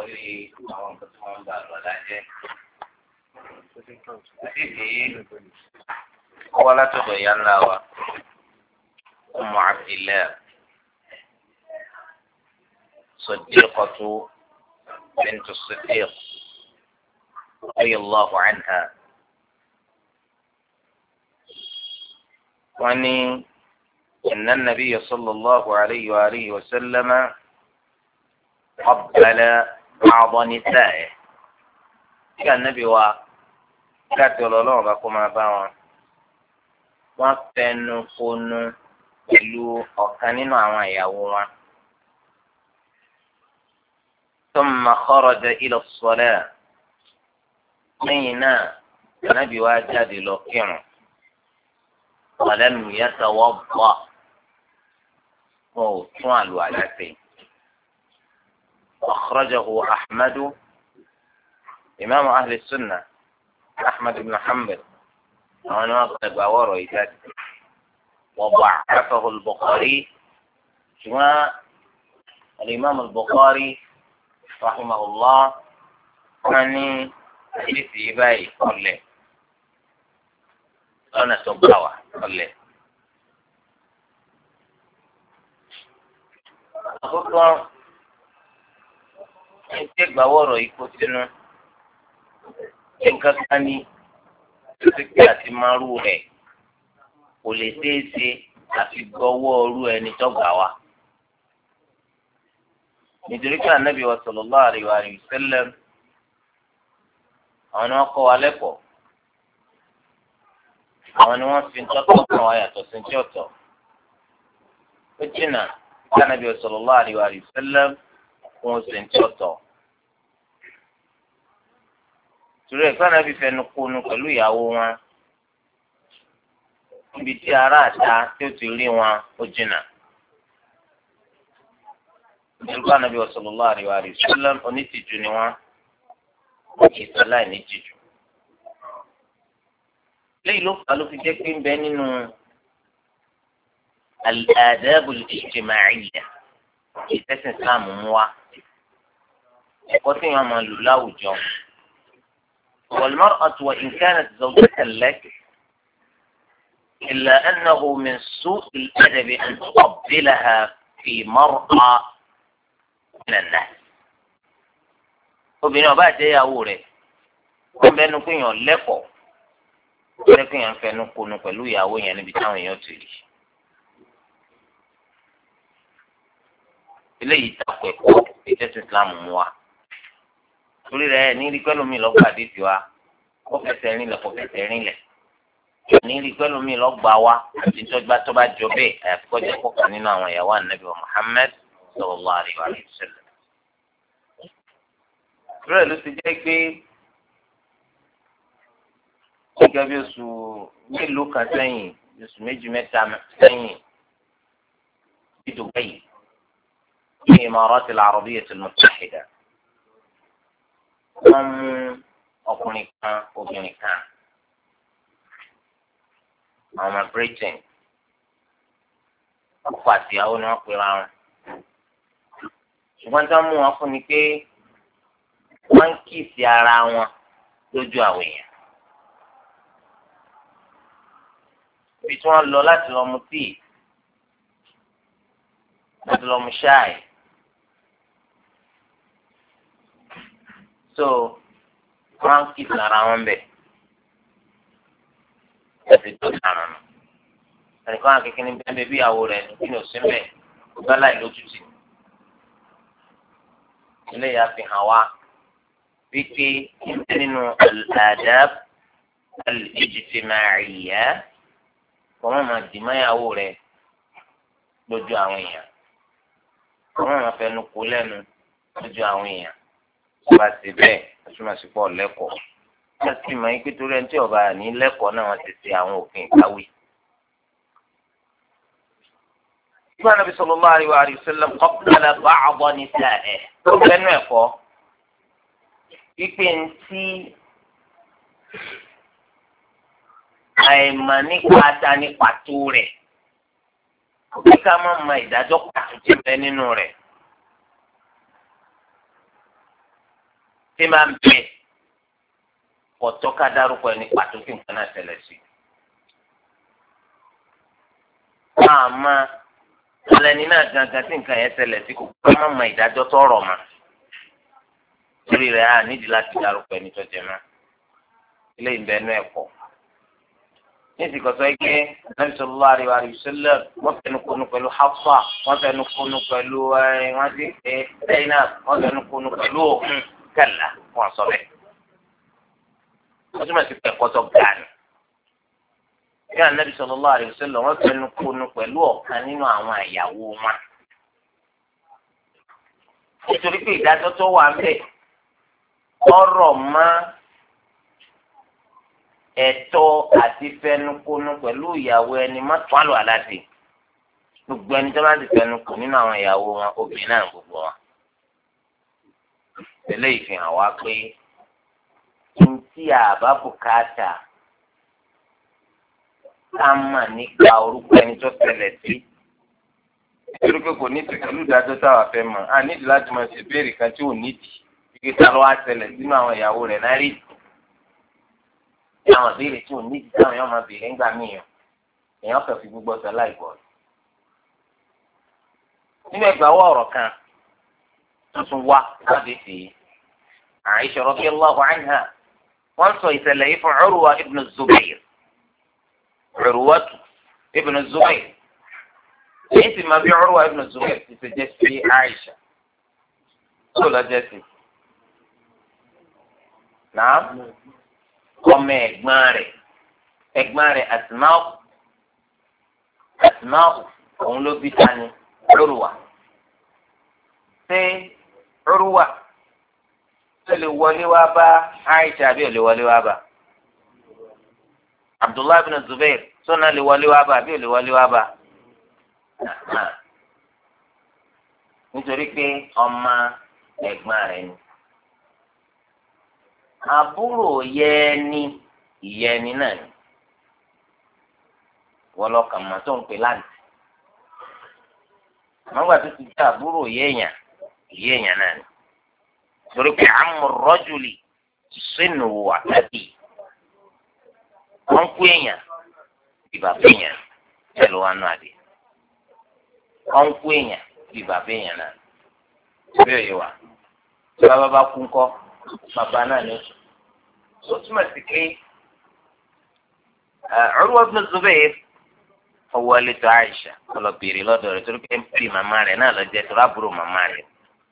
àkọlé àwọn nǹkan tí wọ́n ń bá lọ lájẹ́. Àdìsí ọwọ́ látọ̀dọ̀ ìyá ńlá wa Ummu Abdillah Siddiqatu bint as-Siddiq radiyallahu anha. wọ́n ní inna an-nabiyya sallallahu alayhi wa alihi wa sallama qabbala ba'da nisa'ihi. kí ànábì wa láti ọlọ́run bá kó máa bá wọn. wọ́n fẹnu konu pẹ̀lú ọ̀kan nínú àwọn ìyàwó wọn. thumma kharaja ila as-salah. lẹ́yìn náà ànábì wa jáde lọ kírun. ولم يتوضأ وطوال على أخرجه أحمد إمام أهل السنة أحمد بن حنبل وأنا أقول وضعفه البخاري والإمام البخاري رحمه الله أني حديث باي قال أنا سبحانه ọlẹ àkọ́kọ́ ẹgbẹ́ gbàwọrọ ikú sínú nǹkan kan ní títí àti márù rẹ̀ kò lè ṣeéṣe àfi gbọ́wọ́ ọrú ẹni tó gbà wá nítorí pé ànábì wa sallallahu alaihi wa sallam àwọn ni wọ́n kọ́ wa lẹ́kọ̀ọ́. àwọn ni wọ́n fi ń tọ́tọ́ kan wá yàtọ̀ sí ti ọ̀tọ̀. ó jìnnà kí Ànábì sallallahu alaihi wa sallam fún oṣù ti ọ̀tọ̀. torí ẹ̀ka Ànábì fẹnu kunu pẹ̀lú ìyàwó wọn níbi tí ará àta tí ó ti rí wọn ó jìnnà. nítorí Ànábì sallallahu alaihi wa sallam onítìjú ni wọ́n kì í sáláì ní tìjú. lẹ́yìn ló fà ló fi jẹ́ pé ń bẹ nínú al-adab al-ijtima'iyya ìtẹ́sìn Islam mú wa ẹ̀kọ́ tí wọ́n máa lò láwùjọ. wal-mar'atu wa in kanat zawjatan lak illa annahu min su'i al-adab an tuqabbilaha fi mar'a min an-nas. obìnrin ọba àjẹyàwó rẹ̀ wọ́n bẹnu pé yàn lẹ́kọ̀ọ́ lẹ́kùn yẹn fẹnu kunu pẹ̀lú ìyàwó yẹn níbi táwọn èèyàn ti rí. eléyìí takò ẹ̀kọ́ ìtẹ́sí Islam mú wa. torí rẹ̀ ní rí pẹ́lú mi lọ́gbà dé tiwa kó fẹsẹ̀ rìn lẹ̀ kó fẹsẹ̀ rìn lẹ̀. ní rí pẹ́lú mi lọ́gbà wa àti tó bá jọ bẹ́ẹ̀ àyàfi kọjá kọ̀ọ̀kan nínú àwọn ìyàwó Ànábì wa Muhammad sallallahu alaihi wa sallam. torí rẹ̀ ló ti jẹ́ pé gẹ́gẹ́ bí oṣù mélòó kan sẹ́yìn oṣù méjì mẹ́ta sẹ́yìn ní Dubai ní Imarat al-Arabiyyah al-Muttahida wọ́n mú ọkùnrin kan obìnrin kan àwọn ọmọ Britain ọkọ àti ìyàwó ni wọ́n pera wọn ṣùgbọ́n tí wọ́n mú wọn fún ni pé wọ́n ń kíìsì ara wọn lójú àwọn èèyàn. ibi tí wọ́n lọ láti lọ mu tíì láti lọ mu ṣáì so wọ́n ń kíkì lára wọn bẹ̀ ẹ̀sìn tó dáná nù ẹnìkan akékeré ní bẹ́ẹ̀ bí ìyàwó rẹ̀ kí ni òsín bẹ̀ gbá láì lójútì eléyà fi hàn wá wípé nínú al-adab al-ijtima'iyya kọ́mọ́ máa dì máyàwó rẹ̀ lójú àwọn èèyàn kọ́mọ́ máa fẹnu kó lẹ́nu lójú àwọn èèyàn bá ti bẹ́ẹ̀ ọtúmọ̀sí pọ̀ lẹ́kọ̀ọ́ wọ́n sì máa ń pé torí ẹni tí ọba ní lẹ́kọ̀ọ́ náà wọ́n ti ṣe àwọn òfin ìkáwé. ìgbà Ànábì sallallahu alaihi wa sallam qabbala ba'da nisa'ihi tó lẹ́nu ẹ̀kọ́ wípé ntí àìmọ̀ nípa ata ní pàtó rẹ̀ kí ká má mọ ìdájọ́ pàtó tí bẹ nínú rẹ̀. tí máa ń bẹ ọ̀tọ́ ká dárúkọ ẹni pàtó tí nǹkan náà ṣẹlẹ̀ sí. àmọ́ ẹlẹ́ni náà gangan tí nǹkan yẹn ṣẹlẹ̀ sí kò gbọ́dọ̀ má mọ ìdájọ́ tó rọ̀ mọ́. torí rẹ̀ á nídìí láti dárúkọ ẹni tó jẹ mọ́. ilé ìbẹ́nu ẹ̀kọ́. ní ìsìnkú sọ pé Nabi sallallahu alaihi wasallam wọ́n fẹnu konu pẹ̀lú Hafsa wọ́n fẹnu konu pẹ̀lú wọ́n ti pé Zainab wọ́n fẹnu konu pẹ̀lú òun kẹlà wọ́n sọ bẹ́ẹ̀. wọ́n túmọ̀ sí pẹ̀kọ́ tó ga ni. bí Nabi sallallahu alaihi wasallam wọ́n fẹnu konu pẹ̀lú ọ̀kan nínú àwọn ìyàwó wọn. nítorí pé ìdájọ́ tó wà ń bẹ̀ ọ̀rọ̀ máa ẹ̀tọ́ àti fẹnukonu pẹ̀lú ìyàwó ẹni má tún àlọ́ àláde gbogbo ẹni tó bá ti fẹnukò nínú àwọn ìyàwó wọn obìnrin náà gbogbo wọn. tẹ́lẹ̀ ìfihàn wá pé ntí àbá bùkátà ká mà nípa orúkọ ẹni tó ṣẹlẹ̀ sí nítorí pé kò ní ti pẹ̀lú ìdájọ́ táwa fẹ́ mọ̀ á nídìí láti máa ṣe béèrè kan tí ò nídìí ìgbésẹ̀ lọ́wọ́ á ṣẹlẹ̀ sínú àwọn ìyàwó rẹ̀ náà rí àwọn ìbéèrè tí ò ní ìdí táwọn èèyàn máa béèrè ńgbà míyàn èèyàn kàn fi gbogbo ọ̀sẹ̀ láìpọ̀. nínú ẹgbàáwọ̀ ọ̀rọ̀ kan tuntun wá láti fi Aisha radiyallahu anha wọ́n sọ ìṣẹ̀lẹ̀ yìí fún Urwa ibn Zubayr Urwatu ibn Zubayr èyí sì máa bí Urwa ibn Zubayr ti ṣe jẹ́ sí Aisha tó lọ jẹ́ sí. náà ọmọ ẹ̀gbọ́n rẹ̀ Asma'u òun ló bí tani Urwa. ṣé Urwa tó lè wọlé wá bá Aisha àbí ò lè wọlé wá bá? Abdullahi bin Zubair sọ́nà lè wọlé wá bá àbí ò lè wọlé wá bá? nítorí pé ọmọ ẹ̀gbọ́n rẹ̀ ni. àbúrò yẹni ìyẹni náà ni wọ́n lọ kàn mọ́ tó ń pè láǹtì àmọ́gbà tó ti jẹ́ àbúrò ìyẹ̀yàn náà ni torí pé àmú rọ́jùlì sínú àtàbí wọ́n kú èèyàn bí bàbá èèyàn ẹ̀ ló wà nù àdé wọ́n kú èèyàn bí bàbá èèyàn náà bí òye wà tí bàbá bá kú ńkọ́ bàbá náà ni ó túmọ̀ sí pé Urwa ibn Zubayr ọwọ́ ilé tó Aisha ọlọ bèrè lọ́dọ̀ rẹ̀ torí pé ń pè màmá rẹ̀ náà lọ́jọ́ tó rábùrò màmá rẹ̀.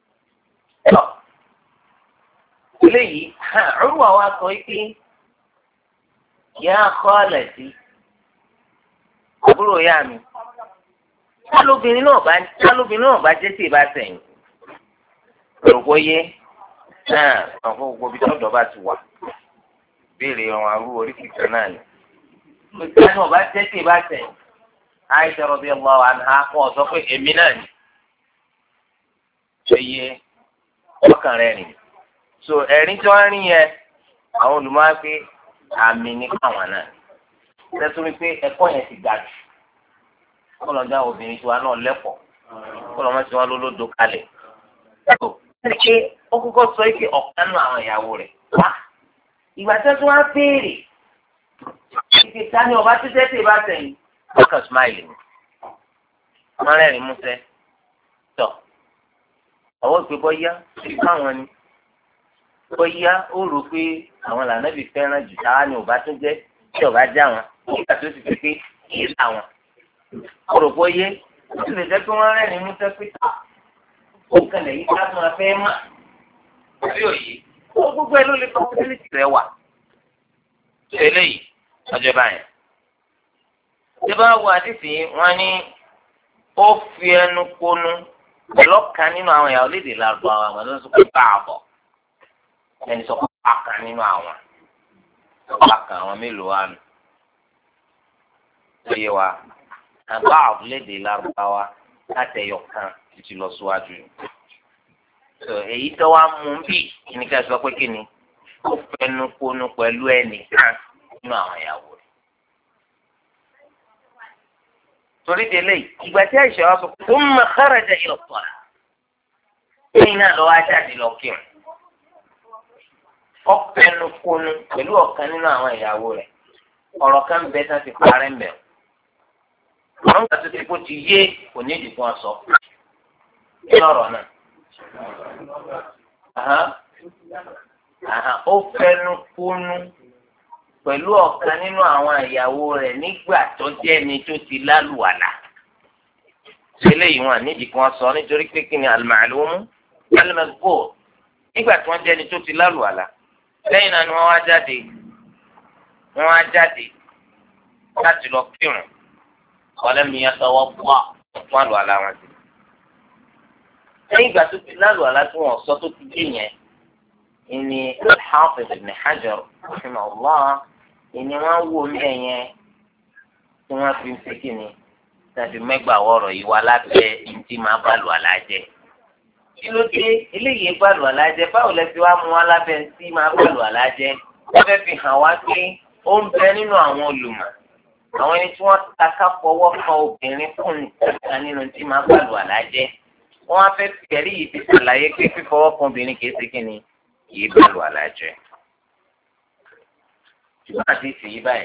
eléyìí Urwa wa sọ pé ya khalati àbúrò yá mi tálóbìnrin náà bá jẹ́ sí ìbá sẹ́yìn òrògbó yé náà àwọn gbogbo ibi tọ́jọ́ bá ti wà béèrè wọn arú orí kìkan náà ni. ìgbà náà bá jẹ́ sí ìbá sẹ́yìn Aisha radiyallahu anha wọn sọ pé èmi náà ni ṣe yé ọkàn rẹ̀ rìn. so ẹ̀rín tí wọ́n rí yẹn àwọn olùmọ̀ pé àmì ní káwọn náà lẹ́tọ́rí pé ẹ̀kọ́ yẹn ti ga jù kọ́ lọ́jà obìnrin tiwa náà lẹ́kọ̀ọ́ kọ́ lọ́mọ tí wọ́n lólódo kalẹ̀. ṣé ó kọ́kọ́ sọ pé ọ̀kan nù àwọn ìyàwó rẹ̀ wá ìgbà tí wọ́n á béèrè ìgbésà ni ọba tó jẹ́ tè bá sẹ́yìn ọkàn smile ni wọ́n rẹ́rìn músẹ́ tọ̀ àwọn ìpè bọ́yá sí káwọn ni bọ́yá ó rò pé àwọn làǹdàbí fẹ́ràn jù táwa ni ọba tó jẹ́ tí ọba já wọn nígbà tó ti fi pé kìí là wọn ó rò bọ́yé ó sì lè jẹ́ pé wọ́n rẹ́rìn músẹ́ pé òkàn lẹ́yìn ká tó máa fẹ́ mà sí òye ó gbogbo ẹ ló lè kọ́ fẹ́lẹ́tì rẹ wà eléyìí ọjọ́ báyìí. tí bá wo àdìsí wọn ní ó fi ẹnu kónú lọ́kàn nínú àwọn ìyàwó lédè lárúbáwá àwọn tó ń sọ pé báàbọ̀ ẹni sọ pé pàkà nínú àwọn pàkà àwọn mélòó wà nù. ó yẹ wa báàbọ̀ lédè lárúbáwá látẹ̀yọ̀ kan títí lọ síwájú. èyí tó wá mú bí kíni ká sọ pé kíni ó fẹnu kónú pẹ̀lú ẹnìkan nínú àwọn ìyàwó. torí délé ìgbà tí àìsàn wa sọ pé tó ń mọ kharaja ila salat lẹ́yìn náà lọ́wọ́ ajáde lọ kí wọn. ọ̀pẹnukunu pẹ̀lú ọ̀kan nínú àwọn ìyàwó rẹ̀ ọ̀rọ̀ kan bẹ tán ti parẹ́ ń bẹ̀. àwọn kan tó ti kó ti yé òní ìdìbò ọ̀sọ́ kí lọ́rọ̀ náà. ó fẹnukunu pẹ̀lú ọ̀kan nínú àwọn ìyàwó rẹ̀ nígbà tó jẹ́ ni tó ti lálùwàlà. sílẹ̀ yìí wọn nídìí kan sọ nítorí pé kí ni al-ma'lumu al-madhkur nígbà tí wọ́n jẹ́ ni tó ti lálùwàlà. lẹ́yìn náà ni wọ́n wá jáde láti lọ kírun walam yatawadda fún àlùwàlà wọn sí. lẹ́yìn ìgbà tó ti lálùwàlà tí wọ́n sọ tó ti dé yẹn ìní al-Hafiz ibn Hajar rahimahullah ìní wọ́n wò ní ẹ̀yẹn tí wọ́n fi ń ṣe kí ni tàbí mẹ́gbàá wọ̀rọ̀ yìí wá lábẹ́ ìdí máa bá àlùwàlà jẹ́. kí ló dé eléyìí bá àlùwàlà jẹ́ báwo lẹ fi wá mú wá lábẹ́ ìdí máa bá àlùwàlà jẹ́ wọ́n fẹ́ fi hàn wá pé ó ń bẹ nínú àwọn olùmọ̀ àwọn ẹni tí wọ́n taká fọwọ́ kan obìnrin fún nǹkan nínú tí máa bá àlùwàlà jẹ́ wọ́n á fẹ́ fìkẹ́rì yìí fi ṣàlàyé pé fífọwọ́ kan obìnrin kìí ṣe kí ni kìí bá àlùwàlà jẹ́. ṣùgbọ́n àti ìfìyí báyìí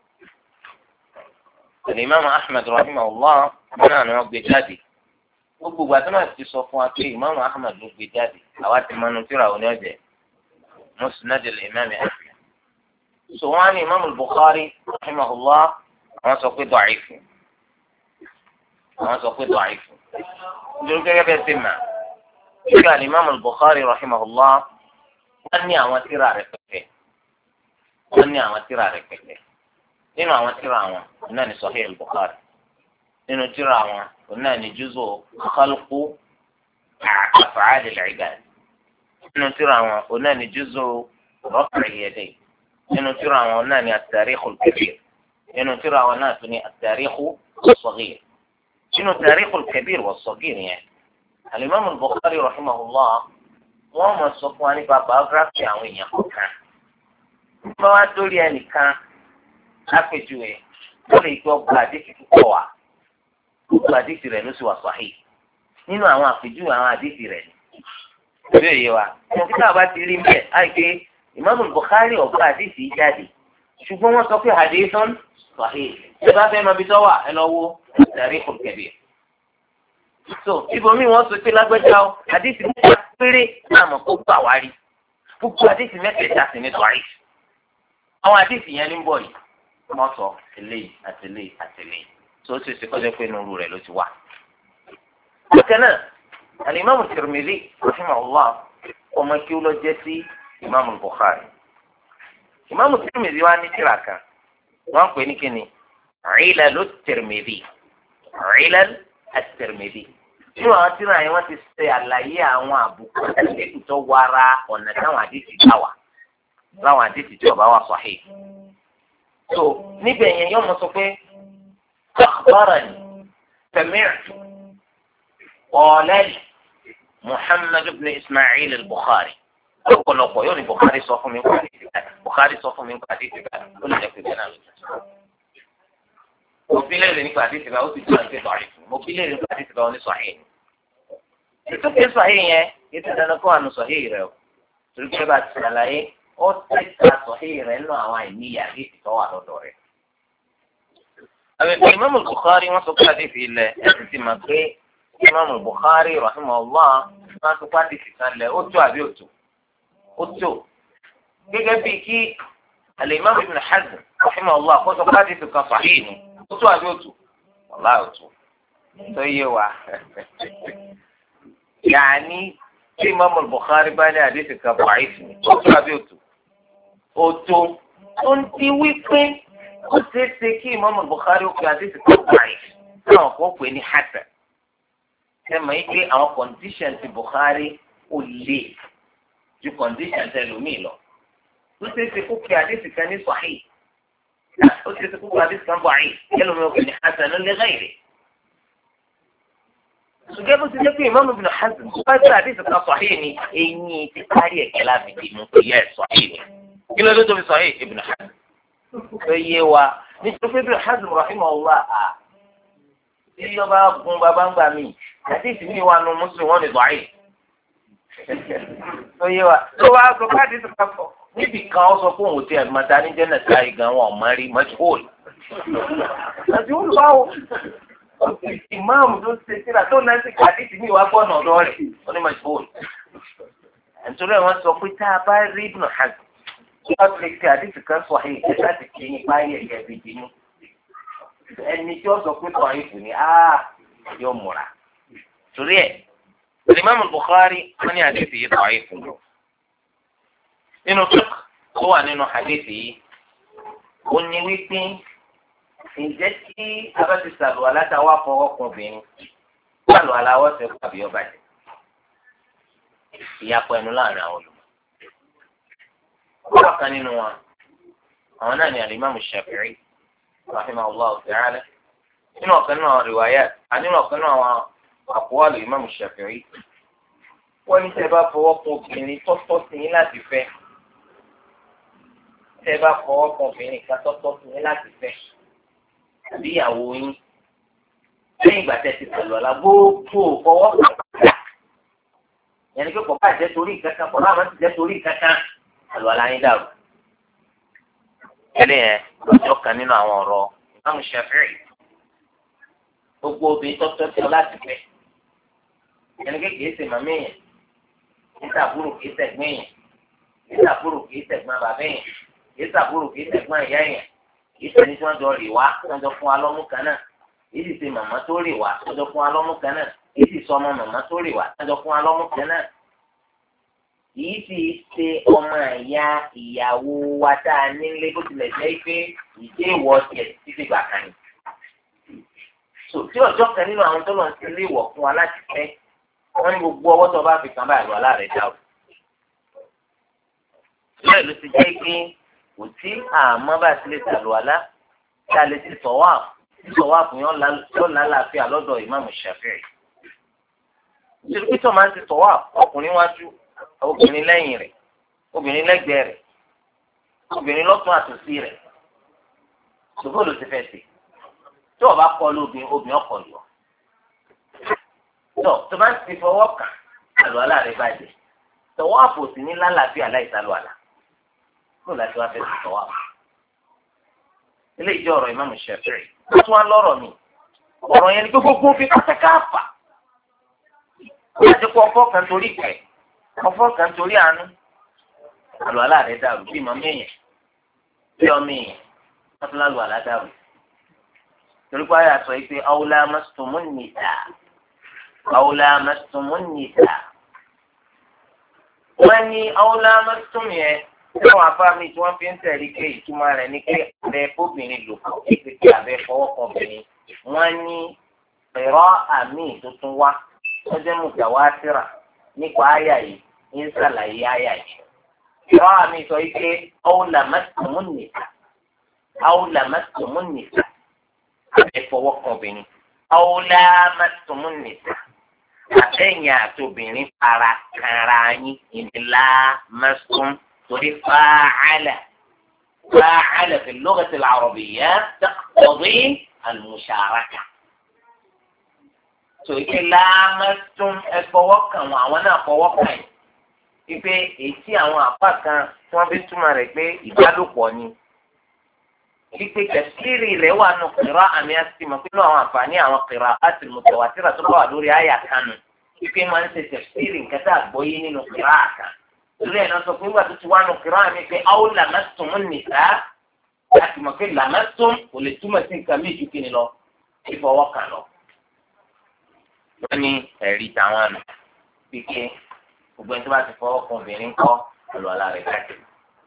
Imam Ahmad rahimahullah náà ni wọ́n gbé jáde gbogbo ìgbà tí wọ́n ti sọ fún wa pé Imam Ahmad ló gbé jáde àwa ti mọnu tíra òní ọ̀jẹ̀ Musnad al-Imam Ahmad. sọ wọn ní Imam al-Bukhari rahimahullah àwọn sọ pé da'if nítorí gẹ́gẹ́ bẹ́ẹ̀ sì mà nígbà Imam al-Bukhari rahimahullah wọ́n ní àwọn tíra rẹpẹtẹ nínú àwọn tírà wọn náà ní Sahih al-Bukhari nínú tírà wọn náà ní juz'u khalqu af'al al-ibad nínú tírà wọn náà ní juz'u raf'i al-yadayn nínú tírà wọn náà ní at-tarikh al-kabir nínú tírà wọn náà tún ní at-tarikh as-saghir nínú at-tarikh al-kabir was-saghir yẹn al-Imam al-Bukhari rahimahullah wọ́n mọ̀ sọ fún wa nípa biography àwọn èèyàn kọ̀ọ̀kan wọ́n wá dórí ẹnìkan lápèjúwe ó lè gbọ́ gba àdéhìí púpọ̀ wá gbogbo àdéhìí rẹ̀ ló sì wà sahih nínú àwọn àpèjúwe àwọn àdéhìí rẹ̀ ìlú èyí wa kọ̀ǹpútà bá ti rí mbẹ́ àìpé Imam Bukhari ọ̀gbọ́n àdéhìí jáde ṣùgbọ́n wọ́n sọ pé hadithun sahih ṣé bá fẹ́ mọ ibi tó wà ẹ lọ wo Tarikh al-Kabir. so ibòmí wọ́n sọ pé lágbẹ́jà ó àdéhìí mẹ́ta péré náà mọ̀ kó gbà wá rí gbogbo àdéhìí mẹ́tẹ̀ẹ̀ta sì ní sahih àwọn àdéhìí yẹn ní ń bọ̀ yìí wọ́n sọ eléyìí àtẹlẹ́yìn tó ṣe ṣe kọjá pé nuru rẹ̀ ló ti wà. bákan náà alimami Tirmidhi rahimahullah ọmọ kí ó lọ jẹ́ sí imaamu Bukhari. imaamu Tirmidhi wá ní tírà kan wọ́n pè ní kíni Ilalu Tirmidhi nínú àwọn tírà yẹn wọ́n ti ṣe àlàyé àwọn àbùkù àti tó wara ọ̀nà táwọn àdìsí gbà wá láwọn àdìsí tí ó bá wà sahih. so níbẹ̀ yẹn yóò mọ̀ sọ pé akhbarani sami'tu qala li Muhammad ibn Isma'il al-Bukhari ọ̀pọ̀lọpọ̀ yóò ní Bukhari sọ fún mi nípa àdìsí kan Bukhari sọ fún mi nípa àdìsí kan ó lè jẹ́ pé bẹ́ẹ̀ náà ló ti sọ. mo bí léèrè nípa àdìsí kan ó sì tún àti sọ̀rọ̀ mo bí léèrè nípa àdìsí kan ó ní sahih. ètò kìí sahih yẹn ètò ìdáná kó àánú sahih rẹ o torí pé bá ti ṣàlàyé ó tẹ̀síta sọ̀hí rẹ̀ nínú àwọn àìníyà àdéhìí tó wà lọ́dọ̀ rẹ̀. àbẹ̀tẹ̀ Imam Bukhari wọ́n sọ pé àdéhìí ilẹ̀ ẹ̀sìn ti máa pé Imam Bukhari rahimahullah wọ́n sọ pé àdéhìí kan lẹ̀ ó tó àbí òtò ó tó. gẹ́gẹ́ bíi kí al-Imam Ibn Hazm rahimahullah kó sọ pé àdéhìí kan sahih ni ó tó àbí òtò wallahi òtò tó yé wa. yàní tí Imam Bukhari bá ní àdéhìí kan da'if ni ó tó àbí òtò. Òtò tó ń ti wí pé ó ṣeé ṣe kí Imam Bukhari ó pe àdéhùn tó báyìí náà kó pè ní hasan. Ṣé mọ̀ yìí pé àwọn condition ti Bukhari ó lè ju condition tẹ lómìn lọ. Ó ṣeé ṣe kó pe àdéhùn kan ní sahih. Ó ṣeé ṣe kó pe àdéhùn kan báyìí kẹ́lómi ó pè ní hasan ló lé gáìrì. Ṣùgbọ́n bó ti jẹ́ pé Imam Ibn Hazm bá gbé àdéhùn kan sahih ni eyín ti kárí ẹ̀kẹ́ láti dì mú pé yẹ sahih ni. Kí ló dé tó fi sahih Ibn Hazm? Ó yé wa nítorí pé Ibn Hazm rahimahullah tí ọba gun bàbá ń gbà mí àti ìsìnkú wa nu Muslim wọn ni da'if. Ó yé wa tó wá sọ káàdì tó kàfọ níbi kan ó sọ pé òun ti ẹ̀gbọ́n ta ní jẹ́nà sáyé gan wọn ọ̀mọ́ rí mọ́tíhóòl. mọ́tíhóòl báwo ìmáàmù tó ṣe síra tó náà sì kàdídì ní ìwà gbọ́nà ọ̀dọ́ rẹ̀ ó ní mọ́tíhóòl. nítorí wọn sọ pé tá a bá rí Ibn Hazm wọ́n ti ṣe àdídì kan sọ àyè ẹ̀ láti kí ní báyìí ẹ̀yẹ bìbí mú. ẹni tí ó sọ pé sọ àyè fún ni yóò múra. torí ẹ̀ Imam Bukhari wọ́n ní àdídì yìí sọ àyè fún un. nínú fiqh tó wà nínú hadith yìí ó ní wípé ǹjẹ́ tí a bá ti sàlù alátawá fọwọ́ kan obìnrin sàlù aláwọ̀ ṣe pàbí ọba jẹ ìyapọ̀ ẹnu láàrin àwọn olùmọ̀. ọ̀pọ̀ kan nínú wọn àwọn náà ní al-Imam Shafi'i rahimahullah ta'ala nínú ọ̀kan náà riwayat nínú ọ̀kan náà àwọn aqwal al-Imam Shafi'i wọ́n ní tẹ́ bá fọwọ́ kan obìnrin tọ́tọ́ sí yín láti fẹ́ tẹ́ bá fọwọ́ kan obìnrin kan tọ́tọ́ sí yín láti fẹ́ àbí ìyàwó yín lẹ́yìn ìgbà tẹ́ ti sọ̀rọ̀ ọ̀la gbogbo fọwọ́ kan yẹn ni pé kò bá jẹ́ torí ìkankan kò bá ti jẹ́ torí ìkankan àlọ́ àlá yín dàrú. ẹlẹ́ yẹn ọjọ́ kan nínú àwọn ọ̀rọ̀ Imam Shafi'i gbogbo obìnrin tọ́tọ́ sí ọ láti fẹ́ yẹn ni pé kìí ṣe màmí yẹn kìí ṣàbúrò kìí ṣẹ̀gbọ́n yẹn kìí ṣàbúrò kìí ṣẹ̀gbọ́n bàbá yẹn kìí ṣàbúrò kìí ṣẹ̀gbọ́n ìyá yẹn kìí ṣe ní tí wọ́n jọ rì wá tí wọ́n jọ fún wa lọ́mú kan náà kìí sì ṣe màmá tó rì wá tí wọ́n jọ fún wa lọ́mú kan náà kìí sì sọ ọmọ màmá tó rì wá tí wọ́n jọ fún wa lọ́mú kan náà kìí sì ṣe ọmọ ìyá ìyàwó wa tá a nílé bó tilẹ̀ jẹ́ pé ìdí ìwọ tiẹ̀ títí gbà kan ni. tí ọjọ́ kan nínú àwọn tó lọ sí ilé ìwọ̀ fún wa láti fẹ́ wọ́n ní gbogbo ọwọ́ tó bá fi kàn báyìí wà láàrẹ̀ dá o. bẹ́ẹ̀ ló ti jẹ́ pé kò sí àmọ́ bá a ti lè ṣàlùwàlá tá a lè ti sọ̀wáàfù yọ̀ lálàáfíà lọ́dọ̀ Imam Shafi'i. ìṣèlú pítọ̀ máa ń ti sọ̀wáàfù ọkùnrin wájú obìnrin lẹ́yìn rẹ̀ obìnrin lẹ́gbẹ̀ẹ́ rẹ̀ obìnrin lọ́tún àtòsí rẹ̀ ṣùgbọ́n ló ti fẹ́ sí tí wọ́n bá kọ́ lóbìnrin obìnrin ọkọ̀ lọ. tó bá ti fọwọ́ kàn àlùwàlá rẹ̀ bàjẹ́ tọwọ́ àpòsí ní lálàáfíà láìsàlùwàlá kó láti wá fẹ́ sí tọwọ́ àpò. ilé ìjọ ọ̀rọ̀ Imam Shafi'i wọ́n tún wá lọ́rọ̀ mi ọ̀rọ̀ yẹn ni gbogbo fi pátákáfà wọ́n ti kọ́ ọkọ̀ kan torí ìpẹ́ ọ̀fọ̀ kan torí àánú àlùwàlá rẹ̀ dàrú bí màmí èèyàn bí ọmọ èèyàn wọ́n tún lálùwàlá dàrú torí pé àyà sọ pé aw lamastumun nisaa wọ́n ní aw lamastum yẹn tí wọ́n afá mi tí wọ́n fi ń tẹ̀lé pé ìtumọ̀ rẹ̀ ní pé abẹ́ fóbìnrin lò pọ̀ kéde pé abẹ́ fọwọ́ kan obìnrin wọ́n ní ẹ̀rọ àmì tuntun wá wọ́n jẹ́ mutawatira nípa àyà yìí ń sàlàyé àyà yìí. ẹ̀rọ àmì sọ pé aw lamastumun nisaa abẹ́ fọwọ́ kan obìnrin aw lamastum nisaa àtẹ̀yìn àtòbìnrin para kanra yín ìdílá mastum torí fa'ala fi al-lughati al-arabiyya taqtadi al-musharaka. tó ike lámẹ́tún ẹ fọwọ́ kàn wọ́n àwọn náà fọwọ́ kàn yín wípé èyí àwọn àpá kan tí wọ́n fi túmọ̀ rẹ̀ pé ìbálòpọ̀ ni wípé tẹ̀síìrì rẹ̀ wà nù kìrọ̀ àmì àtìmọ̀ pé àwọn àǹfààní àwọn kìrọ̀ àti mutawatira tó bá wà lórí àyà kanu wípé máa ń ṣe tẹ̀síìrì nǹkan tá a gbọ́ yé nínú kìrọ̀ àkàn lórí ẹ̀ náà sọ pé nígbà tó ti wà nù kìrọ̀ àmì pé aw lamastumun nisaa láti mọ̀ pé lamastum kò lè túmọ̀ sí nǹkan méjì kí ni lọ ìfọwọ́ kàn lọ. wọ́n ní ẹ̀rí táwọn àná pípé gbogbo ẹni tó bá ti fọwọ́ kan obìnrin kọ́ àlùwàlá rẹ̀ káàkiri.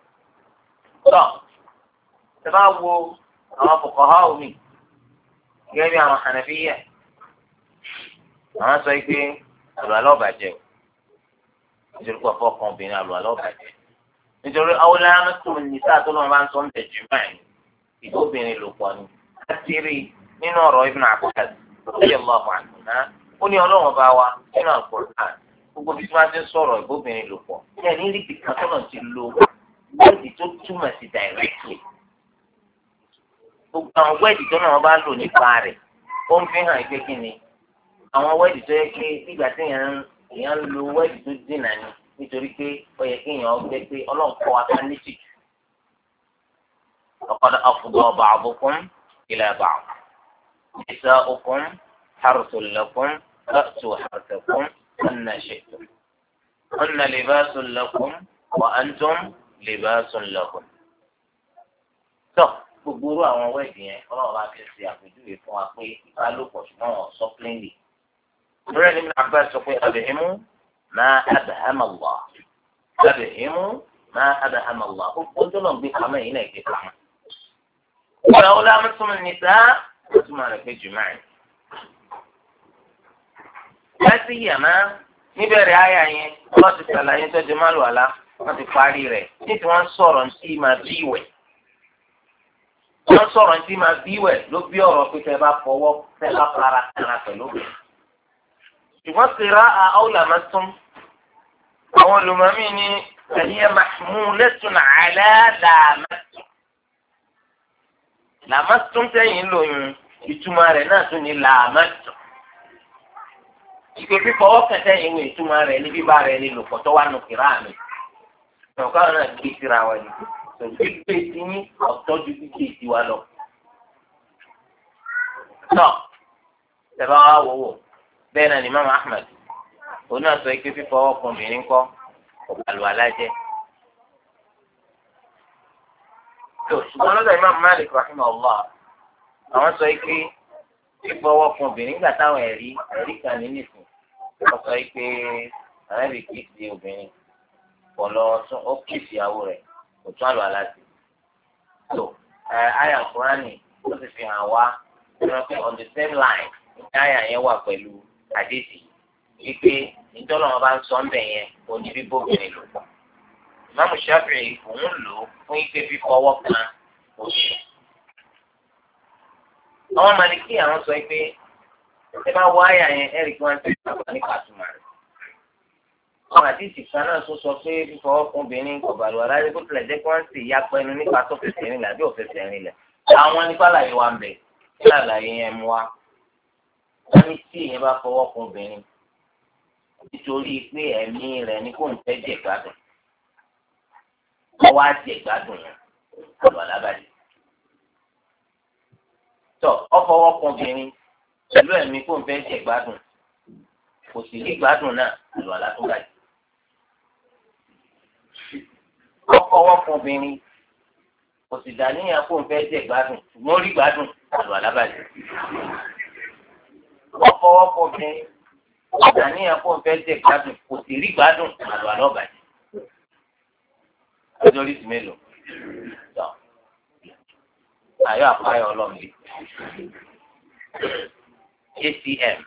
ẹ bá wo àwọn fuqaha omi gẹ́gẹ́ bí àwọn Hanafiyya àwọn sọ pé àlùwàlá ò bàjẹ́ nítorí pé ọ̀fọ̀ kan obìnrin àlùwàlá ò bàjẹ́ nítorí aw lamastumun nisaa tó lọ́wọ́ bá ń sọ ń tẹ̀jú báyìí ìgbó obìnrin lò pọ̀ ni láti rí nínú ọ̀rọ̀ Ibn Abbas radiyallahu anhuma ó ní ọlọ́wọ́n bá wa nínú Al-Qur'an gbogbo bí wọ́n ti ń sọ̀rọ̀ ìgbó obìnrin lò pọ̀ ní ẹni rí kìkan tó náà ti lo wọ́ọ̀dì tó túmọ̀ sí directly gbogbo àwọn wẹ́ẹ̀dì tó náà wọ́n bá lò nípa rẹ̀ ó ń fi hàn pé kí ni àwọn wẹ́ẹ̀dì tó yẹ kí nígbà tí èèyàn ń lo wẹ́ẹ̀dì tó dènà ni nítorí pé ó yẹ kéèyàn gbé pé ọlọ́run kọ́ wa ká ní tìjú. laqad afḍā baʿḍukum ilā baʿḍ nisā'ukum ḥarthun lakum fa'tū ḥarthakum annā shi'tum hunna libāsun lakum wa antum libāsun lahun. tó gbogbo irú àwọn wẹ́ẹ̀dì yẹn ọlọ́run bá fi ṣe àpèjúwe fún wa pé ìbálòpọ̀ ṣùgbọ́n wọn sọ plainly. ìrẹ́ ni Ibn Abbas sọ pé abhimu ma abhama Allah abhimu ma abhama Allah gbogbo tó lọ gbé pamọ́ yìí náà gbé pamọ́. ìgbà wo la mẹ́tún ní sáà ó túmọ̀ rẹ̀ pé jùmọ̀ rẹ̀. láti yàmá níbẹ̀rẹ̀ àyà yẹn wọ́n ti sàlàyé tó di má lò àlá wọ́n ti parí rẹ̀ ní tí wọ́n sọ̀rọ̀ ní máa bí ìwẹ̀. wọ́n sọ̀rọ̀ ní máa bí ìwẹ̀ ló bí ọ̀rọ̀ pé tẹ́ bá fọwọ́ tẹ́ bá para kanra pẹ̀lú rẹ̀. ṣùgbọ́n sèrà àwòlà máa tún àwọn olùmọ̀mí ni ẹ̀yẹ mahmulatun ala làmásùn. làmásùn tẹ̀yìn lóyún ìtumọ̀ rẹ̀ náà tún ní làmásùn. ìpè fífọwọ́ kẹtẹ́ ìwé ìtumọ̀ rẹ̀ ní bíbá rẹ̀ ní lòpọ̀tọ́ wà nù kìrá mi. ọ̀ká náà gbé síra wa ni gbígbé ti ní ọ̀tọ́jú gbígbé ti wa lọ. tọ́ tẹ̀bá wa wò wò bẹ́ẹ̀ náà ni Imam Ahmad òun náà sọ pé fífọwọ́ kan obìnrin kọ́ ọ̀gbàlù alájẹ́. ṣùgbọ́n lọ́dọ̀ Imam Malik rahimahullah àwọn sọ pé fífọwọ́ kan obìnrin nígbà táwọn ẹ̀rí kan ní nìsín wọ́n sọ pé àwọn ẹ̀rí kìí di obìnrin pọ̀lọ́ tún ó kìí ìyàwó rẹ̀ kò tún àlọ́ aláṣẹ. àyà Kùránì ó sì fi hàn wá pé on the same line ní àyà yẹn wà pẹ̀lú àdéhìí wípé ìjọba wọn bá ń sọ ńbẹ yẹn òní bíbó obìnrin lò pọ̀. Ìmáàmù Ṣáfi'í òun lò ó fún ike fífọwọ́ kan oṣù. àwọn Màlíkì àwọn sọ pé ẹ bá wọ àyà yẹn ẹ̀rí kí wọ́n ti sọ̀rọ̀ nípa àtúmọ̀ rẹ̀. àwọn àdìsí kan náà tó sọ pé fífọwọ́ kan obìnrin kò bàlùwà láti kó tilẹ̀ jẹ́ kí wọ́n sì yá pẹ́nu nípa tó fẹsẹ̀ rìn lẹ̀ àbí òfẹsẹ̀ rìn lẹ̀. àwọn nípa àlàyé wa ń bẹ̀ kí àlàyé yẹn mú wa. wọ́n ní tí èèyàn bá fọwọ́ kan obìnrin nítorí pé ẹ̀mí rẹ̀ ní kò ń fẹ́ jẹ gbádùn wọ́n wá jẹ gbádùn yẹn àlọ́ alábàdì. tọ́ ọfọwọ́ kan obìnrin pẹ̀lú ẹ̀mí kò ń fẹ́ jẹ gbádùn kò sì rí gbádùn náà àlọ́ alátúbàdì. ọfọwọ́ kan obìnrin kò sì dàníyàn kò ń fẹ́ jẹ gbádùn ṣùgbọ́n ó rí gbádùn àlọ́ alábàdì. ọfọwọ́ kan obìnrin ìdàníyàn kó n fẹ́ jẹ gbádùn kò sì rí gbádùn àlọ́ àlọ́bàjẹ́. ọjọ́ orí ti mélòó? tọ́ ayọ́ àpáyọ̀ ọlọ́mọdé ATM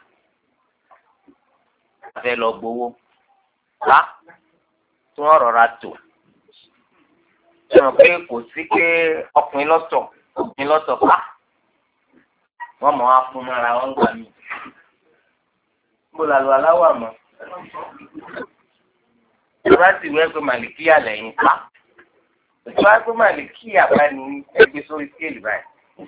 afẹ́ lọ gbowó ká tí wọ́n rọra tò ṣe mọ̀ pé kò sí pé ọkùnrin lọ́tọ̀ ká wọ́n mọ̀ á fún mọ́ra wọn gbà mí. Mo là lọ aláwọ̀ àmọ́. Ìjọba sì wẹ́ pé màlìkíyà lẹ́yìn pa. Ìjọba pé màlìkíyà bá ní ẹgbẹ́ sórí skéèlì báyìí.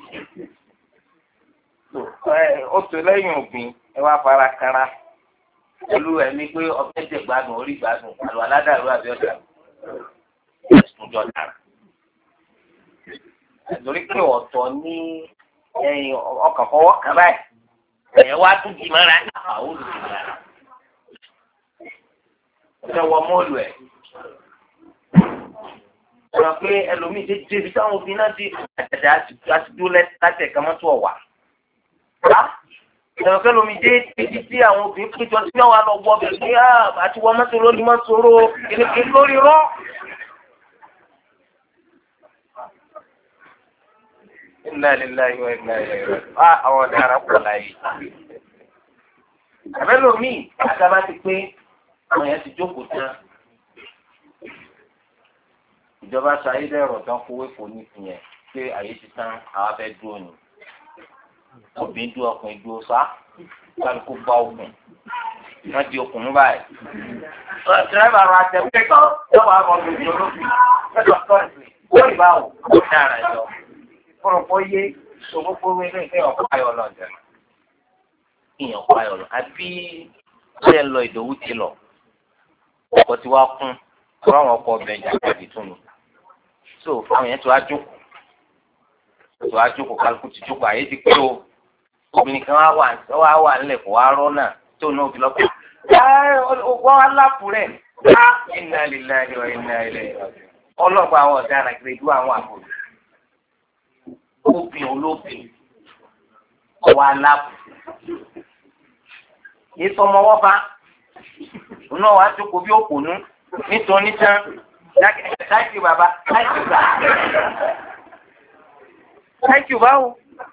Ó tó lẹ́yìn òbí ẹ wá fara kanra. Olú ẹ̀mí pé ọbẹ̀ jẹ̀ gbádùn orí gbádùn àlọ́ aládàlú àbí ọ̀dà. Ẹ̀sùn jọ dára. Torí pé ọ̀tọ̀ ní ọkàn fọwọ́ kan báyìí. Ẹ̀yẹ wá tún di mọ́ra àwọn olùdíje rà. Ṣé wọ́n mọ́ọ̀lù ẹ̀? Sọ pé ẹlòmíì ti débi táwọn obìnrin náà ti àjàjà àti dúró láti ẹ̀ka mọ́tò ọ̀wà. Ṣé pé ẹlòmíì dé ibi tí àwọn obìnrin péjọ sí àwọn àlọ́gbọ́ bẹ̀rẹ̀ pé àti wọ́n mọ́tò lórí mọ́tò ró kìnnìkìnnì lórí rọ́. Inna lillahi wa inna ilayhi raji'un. Àwọn ọ̀daràn pọ̀ láyé. Àbẹ́lòmíì àtàbá ti pé àwọn yẹn ti jókòó tán. Ìjọba sọ ayédèrú tán kówé kò ní ìyẹn pé àyè ti tán àwọn afẹ́ dúró ni. Obìnrin dúró ọkùnrin dúró sá. Kálukú bá okùn. Wọ́n di okùn mú báyìí. Dírẹ́bà rọ àtẹ̀wé kan lọ́wọ́ àwọn ọmọ ìjọ olófin. Mẹ́tọ̀ sọ́ọ̀sì lórí báwò ó dára jọ. Fọ́nrọ̀pọ̀ yé gbogbo wíwé ní ọ̀pọ̀ ayọ̀ lọ jẹ́ ìyàn ọ̀pọ̀ ayọ̀ lọ àbí ṣe ń lọ Ìdòwú ti lọ ọkọ̀ tí wàá kún fún àwọn ọkọ̀ ọbẹ̀ ìjàkadì tún ni so àwọn yẹn tó wá jókòó kálukú ti jókòó àyè ti pé o obìnrin kan wá wà nílẹ̀ kó wá rọ́ náà tó náà fi lọ́pọ̀ wọ́n wá lápò rẹ̀ inna lillahi wa inna ilayhi raji'un ọlọ́pàá àwọn ọ̀daràn gbèdú àwọn àbòrò obìnrin olóbìn ọwọ́ aláàbò yìí sọmọ wọ́n bá náà wàá jókòó bí òkùnú nítorí tán láìkí bàbá láìkí bàbá láìkí báwo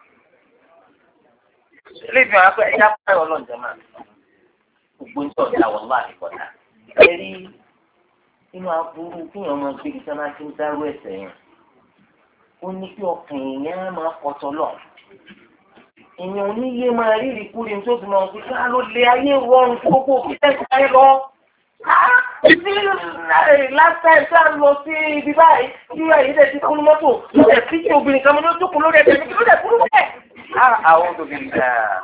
lébi àwọn akọ ẹja báyọ̀ ọlọ́ọ̀jọ́ máa gbogbo ní ọ̀dà wọn wà nípọ̀tà ẹ̀rí inú aburú kíyàn máa gbé iṣẹ́ máa ti ń dárú ẹ̀sẹ̀ yẹn ó ní kí ọkàn èèyàn máa pọ̀tọ́ lọ èèyàn oníyé máa rírì kúrin tó fi máa ń pè ká ló lé ayé rọrùn tó gbogbo òfin tẹ̀sí ayé lọ. Ìdí last time tá a lọ sí ibi báyìí tí ayé dẹ̀ ti kún ní mọ́tò ló dẹ̀ fi tí obìnrin kan mọ́ ló jókòó lórí ẹ̀sẹ̀ mi kí ló dẹ̀ kúrú bẹ́ẹ̀. Àwọn obìnrin náà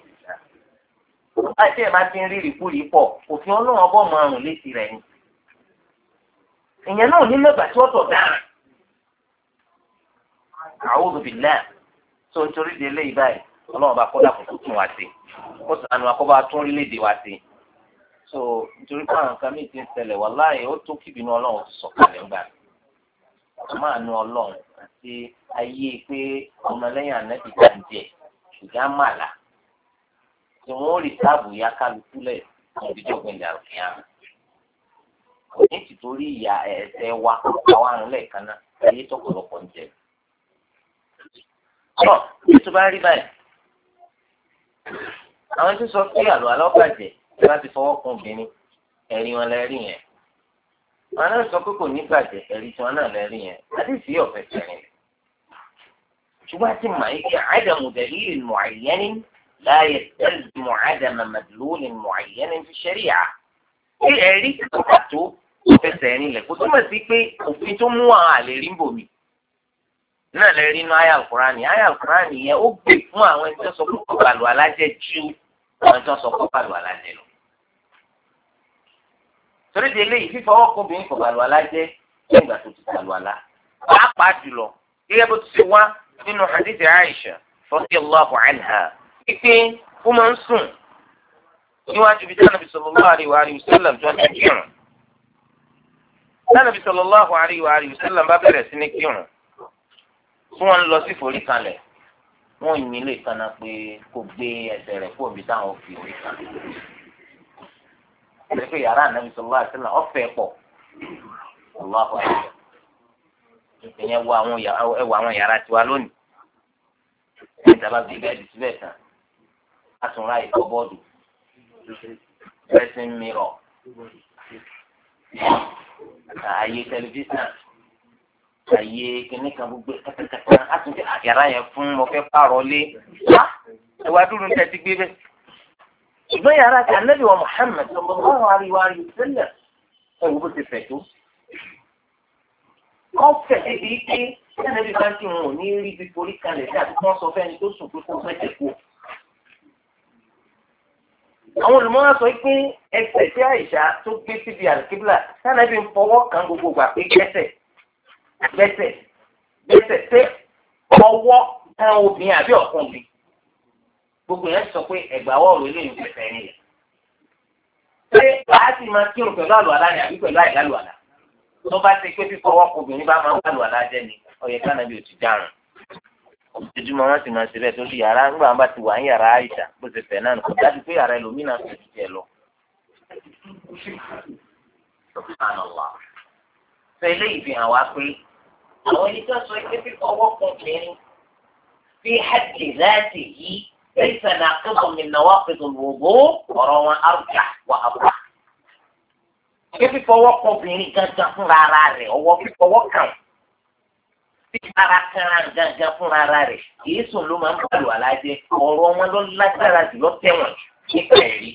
àti ẹ̀ máa ti ń rírì kúrin pọ̀ òfin ọlọ́run ọbọ̀ márùn-ún létí rẹ̀ ni. Ìyẹn náà ní mẹ́gbàá tí wọ́n tọ̀ dára. Àwọn obìnrin náà tó ń torí de eléyìí báyìí ọlọ́run bá kọ́dà kó tún wá sí kó sànù akọ́bá tún orílẹ̀-èdè wá sí so nítorí pé àwọn nǹkan mìíràn ti ń ṣẹlẹ̀ wàláhì ó tó kíbinú ọlọ́run ti sọ̀kalẹ̀ ńgbà máa nu ọlọ́run àti ayé pé ọmọlẹ́yìn ànẹ́bí ká ń jẹ ìjà màlà tí wọ́n ó rí táàbù ya kálukú lẹ̀ fún ìdíjọ́ ìjà òkèèyàn kò ní tìtorí ìyá ẹ̀ẹ́sẹ̀ wa àwọn àrùn lẹ́ẹ̀kan náà ayé tọ́pọ̀lọpọ̀ ń jẹ. Tó bá rí báyìí àwọn tó sọ pé àlọ́ alọ́bàjẹ́ tí wọ́n ti fọwọ́ kan obìnrin ẹ̀rí wọn lẹ́rí yẹn wọn náà sọ pé kò ní bàjẹ́ ẹ̀rí tí wọn náà lẹ́rí yẹn àdìsí ọ̀fẹ́ sẹ́rin rẹ̀ ṣùgbọ́n àti màáyé àdàmù dalil mu'ayyan la yastalzimu àdàmù madlul mu'ayyan fi sharia pé ẹ̀rí tó pàtó ọ̀fẹ́ sẹ́rin rẹ̀ kò túmọ̀ sí pé òfin tó mú àwọn àlè rí ń bòmí náà lè rí inú àyá Al-Qur'ani yẹn ó gbè fún àwọn ẹni tó sọ pé kọ́kàlù alájẹ ju àwọn tó sọ kọ́kàlù alájẹ lọ. torí de eléyìí fífọwọ́ kó obìnrin kọ́kàlù alájẹ lẹ́yìn ìgbà tó ti kàlù alá. pàápàá jùlọ gẹ́gẹ́ bó ti ṣe wá nínú hadith Aisha radiyallahu anha pípé ó máa ń sùn níwájú bíi Ànábì sallallahu alaihi wa sallam tó ń kírun. Ànábì sallallahu alaihi wa sallam bá bẹ̀rẹ̀ sí ní kírun tí wọ́n ń lọ sí forí kalẹ̀ wọ́n yin ilé ìkànnà pé kò gbé ẹsẹ̀ rẹ̀ kó omi táwọn fi orí kan. ẹ̀rẹ́ pé yàrá Ànábì sallallahu alaihi wasallam ọ̀fẹ́ pọ̀ ọlọ́wọ́ ẹ̀jẹ̀ ìyẹn wo àwọn yàrá tiwa lónìí ẹ̀yìn tàbá bí bẹ́ẹ̀ di síbẹ̀ tán àtúnra ìkọ́ bọ́ọ̀dù dressing mirror ààyè tẹlifíṣàn àyè kìnnì kan gbogbo kàtàkàtà àtúntì àyàrá yẹn fún mo fẹ́ pààrọ̀ lé ẹwà dúró níta ti gbé bẹ́ẹ̀. ṣùgbọ́n yàrá ti Ànábì wa Muhammad sallallahu alaihi wa sallam ẹ̀wù bó ti fẹ̀ tó. wọ́n fẹ̀ débi pé Ànábì bá ti wọn ò ní rí bí forí kalẹ̀ sí àti wọ́n sọ fẹ́ni tó sùn pé kó fẹ́ kú. àwọn olùmọ̀ràn sọ pé ẹsẹ̀ tí Àìṣà tó gbé síbi àlùkíbùlà Ànábì ń fọwọ́ kan gbogbo gbà pé gbẹ́sẹ̀ pé ọwọ́ kan obìnrin àbí ọ̀kùnrin gbogbo yẹn sọ pé ẹ̀gbàwọ́ ọ̀rọ̀ eléyìí ń pẹ̀fẹ́ nílẹ̀. ṣé wàá sì máa kírun pẹ̀lú àlùwàlá ni àbí pẹ̀lú àìlálùwàlá? tó bá ti pé fífọwọ́ obìnrin bá máa ń àlùwàlá jẹ́ ni ọ̀yẹ̀ ká nàbí òtí dárùn. ojoojúmọ́ wọn sì máa ṣe bẹ́ẹ̀ tó fi yàrá nígbà wọn bá ti wà ní yàrá Àìṣà bó ti fẹ̀ náà kò dájú pé yàrá ẹlòmínà ti jẹ lọ. sọ eléyìí fi hàn wá pé àwọn ẹni tó sọ pé fífọwọ́ kan kìíní fi hajj láti yí ẹ̀sẹ̀ náà kébọ̀ mi náà wá pẹ̀lú gbogbo ọ̀rọ̀ wọn àrùkà wà àbúrà. pé fífọwọ́ kan obìnrin gángan fúnra ara rẹ̀ ọwọ́ fífọwọ́ kan tí ara kan gángan fúnra ara rẹ̀ kìí sùn ló máa ń bàlù alájẹ ọ̀rọ̀ wọn ló lágbára jù lọ tẹ̀wọ̀n nípa ẹ̀rí.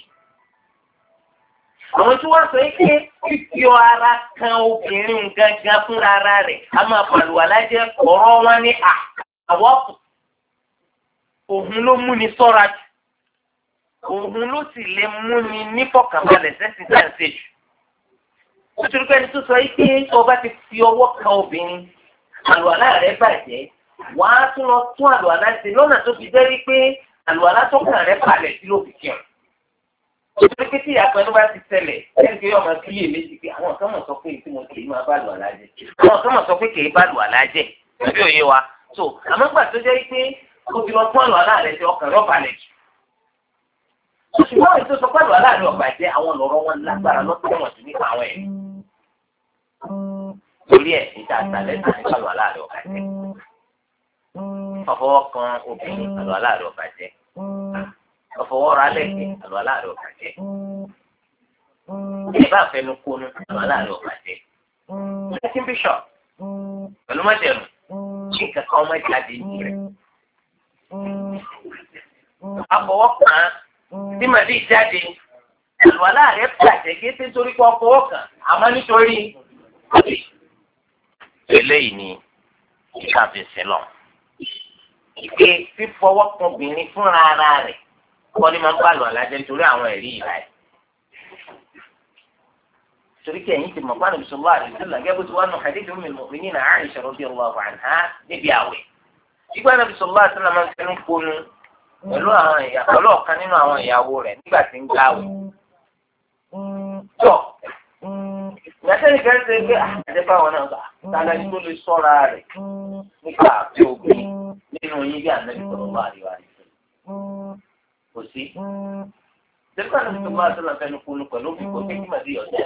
àwọn tí wọ́n sọ pé fífi ara kan obìnrin gángan fúnra ara rẹ̀ a máa bàlù alájẹ ọ̀rọ̀ wọn ní àwọ̀ òun ló múni sọ́ra jù òun ló sì lè múni nífọ̀kànbalẹ̀ sẹ́sìn tá à ń ṣe jù nítorí pé ẹni tó sọ yìí pé ọba ti fi ọwọ́ kan obìnrin àlùwàlá rẹ̀ bàjẹ́ wàá tún lọ tún àlùwàlá ṣe lọ́nà tó fi jẹ́ wípé àlùwàlá tó kàn rẹ̀ balẹ̀ sí ló fi kírun. nítorí pé tí ìyàpẹ̀lú bá ti ṣẹlẹ̀ ẹni pé ọmọ sí iye méjì pé àwọn kan mọ̀ sọ pé tí mo kì í máa bá àlùwàlá jẹ́ àwọn kan mọ̀ sọ pé kì í bá àlùwàlá jẹ́ ẹbí òye wa so àmọ́ gbà tó jẹ́ wípé o ti lọ tún àlùwàlá rẹ̀ ṣe ọkàn rẹ̀ balẹ̀ jù. ṣùgbọ́n àwọn ètò sọpá àlùwàlá rẹ̀ ọ̀gbà jẹ́ àwọn lọ́rọ̀ wọn lágbára lọ́tọ̀ wọn sí nípa àwọn ẹ̀rí. torí ẹ̀ níta àtàlẹ́ náà nípa àlùwàlá rẹ̀ ọ̀gbà jẹ́ ọ̀fọwọ́ kan obìnrin àlùwàlá rẹ̀ ọ̀gbà jẹ́ ọ̀fọwọ́ ra lẹ́kẹ̀ẹ́ àlùwàlá rẹ̀ ọ̀gbà jẹ́ ìbá àfẹnu kónú àlùwàlá rẹ̀ ọ̀gbà jẹ́ ẹ̀sìn bíṣọ̀ pẹ̀lú májẹ̀mú kí nǹkan kan ọmọ ìjáde ní rẹ̀ àfọwọ́ kan tí màdí jáde àlùwàlá rẹ̀ bàjẹ́ kí ẹsẹ̀ torí pé ọfọwọ́ kan àmọ́ nítorí eléyìí ni ìkàfẹ́sẹ̀ lọ. Ìgbé fífọwọ́ kan obìnrin fúnra ara rẹ̀ kọ́ ni máa ń bá àlùwàlá jẹ́ nítorí àwọn ẹ̀rí ìlà ẹ̀. torí kí ẹ̀yin ti mọ̀ pé Ànábì sallallahu alaihi wasallam gẹ́gẹ́ bó ti wá nù hadith Ummul Mu'minin Aisha radiyallahu anha níbi àwẹ̀. ìgbà Ànábì sallallahu alaihi wasallam máa ń fẹnu kónú pẹ̀lú ọ̀kan nínú àwọn ìyàwó rẹ̀ nígbà tí ń gbààwẹ̀. tọ́ ìgbàsẹ́ni kan ṣe pé àjẹpá wọn náà gbà tààlà ní tó lè sọ́ra rẹ̀ nípa àti ògbìn nínú yín bí Ànábì sallallahu alaihi wasallam. kò sí. ìjọba Ànábì sallallahu alaihi wasallam fẹnu kónú pẹ̀lú òbí kò sí kí màdí ọ̀jẹ̀.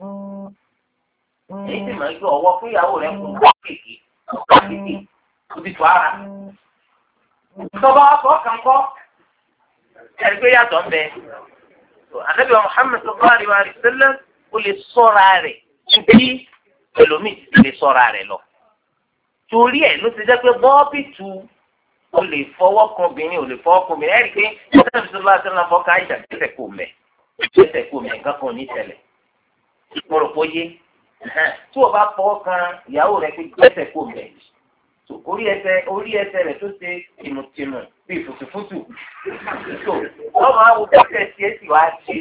èyí sì máa ń gbé ọwọ́ fún ìyàwó rẹ̀ kún kéèké ó ti tó ara. tọ́ba ọkọ̀ kọ́ ẹ̀rí pé yàtọ̀ ń bẹ. Ànábì Muhammad sallallahu alaihi wasallam ó lè sọ́ra rẹ̀ bí ẹlòmíì ti lè sọ́ra rẹ̀ lọ. torí ẹ̀ ló ti jẹ́ pé bọ́ọ̀bìtù ó lè fọwọ́ kan obìnrin ò lè fọwọ́ kan obìnrin ẹ̀rí pé Ànábì sallallahu alaihi wasallam fọ́ ká ìjà tẹ̀sẹ̀ kò mẹ́ nǹkan kan ò ní tẹ̀lẹ̀. mo rò pé yé tí o bá fọwọ́ kan ìyàwó rẹ̀ pé tẹ̀sẹ̀ kò mẹ́ orí ẹsẹ̀ rẹ̀ tó ṣe tìmùtìmù bíi fùtùfùtù tó lọ́mọ àwọn kẹsẹ̀ tí ẹ sì wá ṣe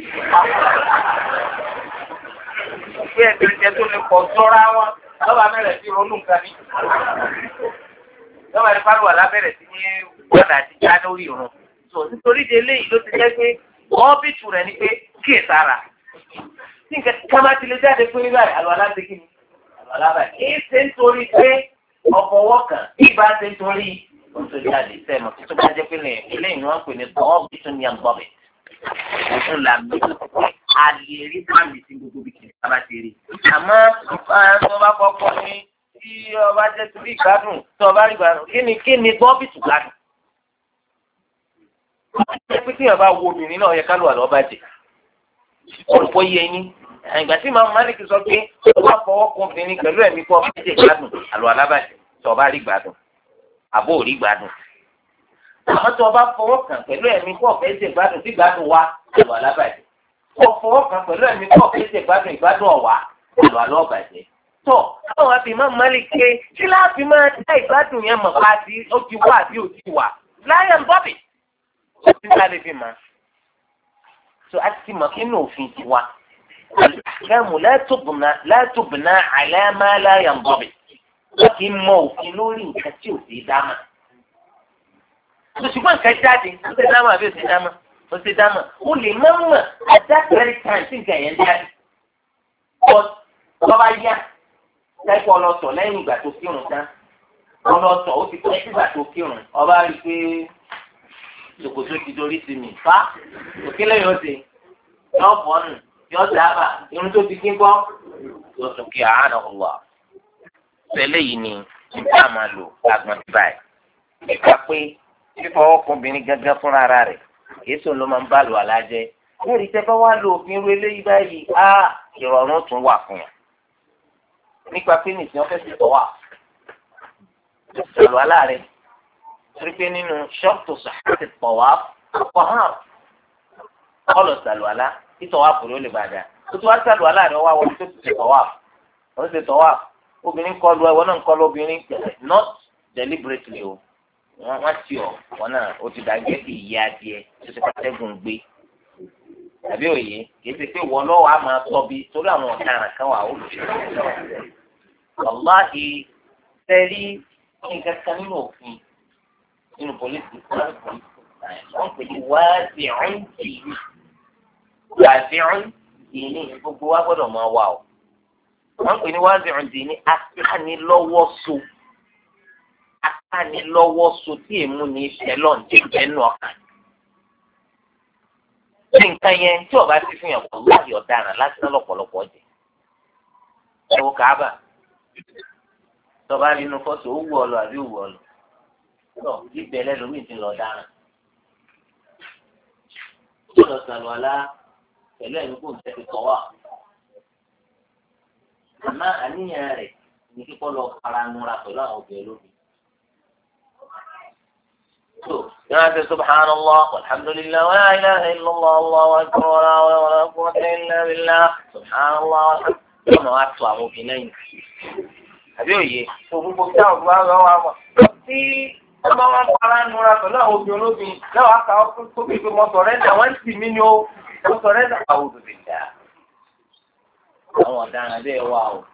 pé ẹgbẹ̀rẹ̀ tó lè pọ̀ sọ́ra wọn lọ́ba bẹ̀rẹ̀ sí ronú nǹkan ní lọ́ba ní pálọ̀ alábẹ̀rẹ̀ sí ní gbọ́dọ̀ àti já lórí ìrun tó nítorí de eléyìí ló ti jẹ́ pé wọ́n bí tù rẹ̀ ni pé kíyè sára tí nǹkan ká má ti lè jáde pé báyìí àlọ́ aláṣẹ́kí ni àlọ́ alábàá kì í ṣe nítorí pé ọ̀fọwọ́ kan ìbá ṣe nítorí oṣù jáde sẹ́nu tó bá jẹ́ pé eléyìí ni wọ́n pè ní tọ́wọ́ bí tún ní àgbọ̀bẹ̀. òun là mí a lè rí báàmì sí gbogbo bí kìí sábà ti rí. àmọ́ tó bá kọ́kọ́ ní tí ọba jẹ́ torí ìgbádùn tó ọba rí ìgbádùn kí ni bọ́ọ̀bì tún gbádùn. ṣé pé tí yàrá wo obìnrin náà yẹ ká lò àlọ́ bàjẹ́. olùkọ́ yẹ yín ìgbà tí màmú Malik sọ pé ọba fọwọ́ kan obìnrin pẹ̀lú ẹ̀mí kọ́ ọba jẹ́ ìgbádùn àlọ́ alábàjẹ́ tó ọba rí ìgbádùn àbó rí ìgbádùn. àmọ́ tó ọba fọwọ́ kan pẹ̀lú ẹ̀mí kọ́ ọ̀fẹ́ jẹ́ ìgbádùn tí ìgbádùn wá àlọ́ alábàjẹ́. tó fọwọ́ kan pẹ̀lú ẹ̀mí kọ́ ọ̀fẹ́ jẹ́ ìgbádùn ọ̀wá àlọ́ alọ́bàjẹ́. tó àwọn àfi Màmú Malik ké kí láàfin máa dá ìgbádùn yẹn mọ̀ bá ti ó ti wá àbí ó ti wà láyé ń bọ́bì. ó ti sáré fi mọ́. tó a ti mọ̀ kí ní òfin ti wá. الأحكام لا تبنى على ما لا ينضبط لكن موكل لنكتيو في داما ṣùgbọ́n nǹkan jáde ó ṣe dáma àbí ó ṣe dáma ó lè má mọ̀ at that very time tí nǹkan yẹn jáde ọba yá lẹ́kọ̀ọ́ ọlọ́tọ̀ lẹ́yìn ìgbà tó kírun tán ọlọ́tọ̀ ó ti pẹ́ sígbà tó kírun ọba rí i pé ṣòkòtò ti dorí sí mi fa òkèlè yóò ṣe yóò bọ́ nù yóò dábàá irun tó ti kín kọ́ yóò tún kí àánà wà. Tẹ́lẹ̀ yìí ni nígbà máa lò lágbọ̀n tí báyìí. Nípa pé fífọwọ́ kan obìnrin gángan fúnra ara rẹ̀ kìí sùn ló máa ń bá lò alájẹ́. Lórí tẹ́ bá wá lo òfin ru eléyìí báyìí á ìrọ̀rùn tún wà fún yàn. Nípa pé nìsín ọ́fẹ́ sì tọ́ wà. Sọ̀rọ̀ aláàrẹ̀ torí pé nínú ṣọ́ọ̀tù sàkóso pọ̀ wá pọ̀ hàn. Ọlọ̀ sàlù àlá títọ̀ wá fòrò lè bàdà. Ó tún wá sàlù aláàrẹ̀ wá wọlé tó ti ṣe tọ̀ wá. Wọ́n ṣe tọ̀ wá. Obìnrin kọlu ẹ̀wọ̀n náà ń kọlu obìnrin not deliberately o. Wọ́n ti ọ̀ wọ́n náà ó ti dàgẹ́ bí ìyá adìẹ tó ti pàtẹ́gùn gbé. àbí òye kìí ṣe pé wọ́n lọ́wọ́ á máa sọ bí torí àwọn ọ̀daràn kan wà ó lè wàláhì tẹ́rí nǹkan kan nínú òfin nínú pólísì wọ́n pè ní wáàzìrún dìní wáàzìrún dìní gbogbo wa gbọ́dọ̀ máa wà o wọ́n pè ní wáàzìrún dìní akánilọ́wọ́sọ tí èmu ní ìṣẹ́lọ̀ ń jẹ́ nù ọkàn. Ṣé nǹkan yẹn tí ọba ti fi hàn pọ̀ láti ọ̀daràn láti ná lọ́pọ̀lọpọ̀ jẹ? Ẹ wo Káàbà. Tọ́ba rí inú fọ́tò ó wù ọ lọ àbí ó wù ọ lọ. Tọ́ ibẹ̀ lẹ́lòmíì ti lọ dáràn. Ó lọ sàlùwàlá pẹ̀lú ẹ̀mí kò ń tẹ́tí kọ́ wà. Àmọ́ àníyàn rẹ̀ ní kíkọ́ lọ fara nura pẹ̀lú àwọn obìnrin lóbi. يعني سبحان الله والحمد لله ولا إله إلا الله الله أكبر ولا قوة إلا بالله سبحان الله والحمد لله ما أطلع مبينين أبيوي فوق بتاعه بقى tí ọba wọn para nura pẹ̀lú àwọn obìnrin olóbìn lẹ́wọ̀n aka ọkùnrin tó bí mo sọ̀rẹ́dà wọ́n sì mí ni ó mo sọ̀rẹ́dà àwọn òdòdó dà àwọn ọ̀daràn bẹ́ẹ̀ wà o